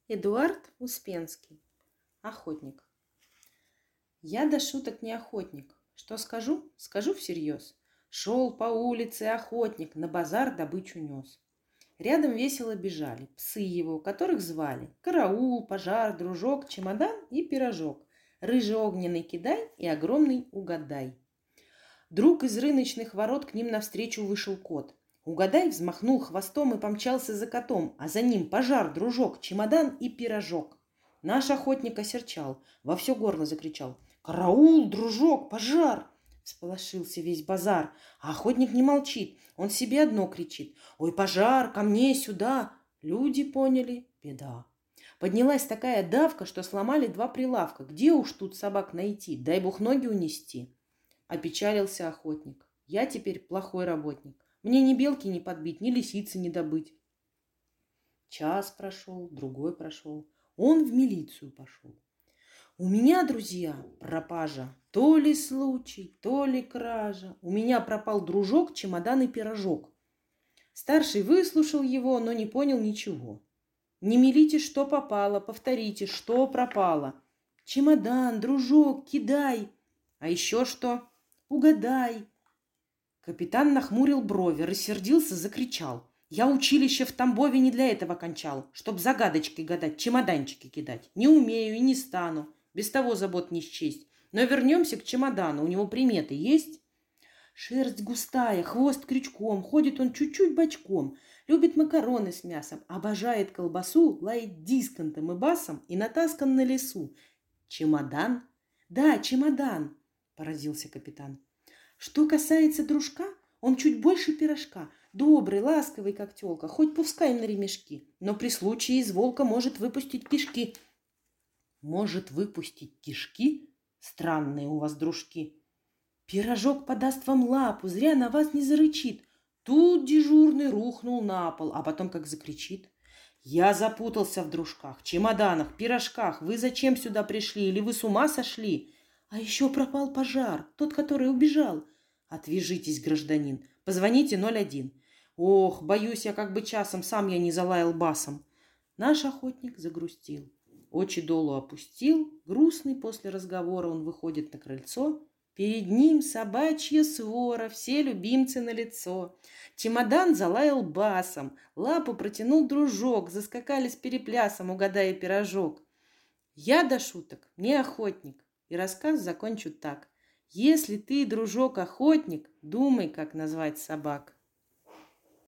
Эдуард Успенский. Охотник. Я до шуток не охотник. Что скажу? Скажу всерьез. Шел по улице охотник, на базар добычу нес. Рядом весело бежали псы его, которых звали Караул, Пожар, Дружок, Чемодан и Пирожок, Рыжий огненный Кидай и огромный Угадай. Вдруг из рыночных ворот к ним навстречу вышел кот. Угадай взмахнул хвостом и помчался за котом, а за ним Пожар, Дружок, Чемодан и Пирожок. Наш охотник осерчал, во все горло закричал: «Караул, Дружок, Пожар!» Всполошился весь базар, а охотник не молчит, он себе одно кричит: «Ой, Пожар, ко мне, сюда!» Люди поняли: беда. Поднялась такая давка, что сломали 2 прилавка. Где уж тут собак найти? Дай бог ноги унести. Опечалился охотник. Я теперь плохой работник. Мне ни белки не подбить, ни лисицы не добыть. Час прошел, другой прошел. Он в милицию пошел. У меня, друзья, пропажа. То ли случай, то ли кража. У меня пропал дружок, чемодан и пирожок. Старший выслушал его, но не понял ничего. Не мелите, что попало, повторите, что пропало. Чемодан, дружок, кидай. А еще что? Угадай. Капитан нахмурил брови, рассердился, закричал: «Я училище в Тамбове не для этого кончал, чтоб загадочки гадать, чемоданчики кидать. Не умею и не стану, без того забот не счесть. Но вернемся к чемодану, у него приметы есть?» Шерсть густая, хвост крючком, ходит он чуть-чуть бочком, любит макароны с мясом, обожает колбасу, лает дисконтом и басом и натаскан на лесу. «Чемодан?» «Да, чемодан», — поразился капитан. «Что касается дружка, он чуть больше пирожка, добрый, ласковый, как тёлка, хоть пускай на ремешки, но при случае из волка может выпустить кишки». «Может выпустить кишки? Странные у вас дружки. Пирожок подаст вам лапу, зря на вас не зарычит». Тут дежурный рухнул на пол, а потом как закричит: «Я запутался в дружках, чемоданах, пирожках. Вы зачем сюда пришли? Или вы с ума сошли? А еще пропал Пожар, тот, который убежал. Отвяжитесь, гражданин, позвоните 01. Ох, боюсь я, как бы часом сам я не залаял басом». Наш охотник загрустил, очи долу опустил. Грустный после разговора он выходит на крыльцо. Перед ним собачья свора, все любимцы налицо. Чемодан залаял басом, лапу протянул дружок, заскакали с переплясом, угадая пирожок. Я до шуток не охотник, и рассказ закончу так. Если ты, дружок, охотник, думай, как назвать собак.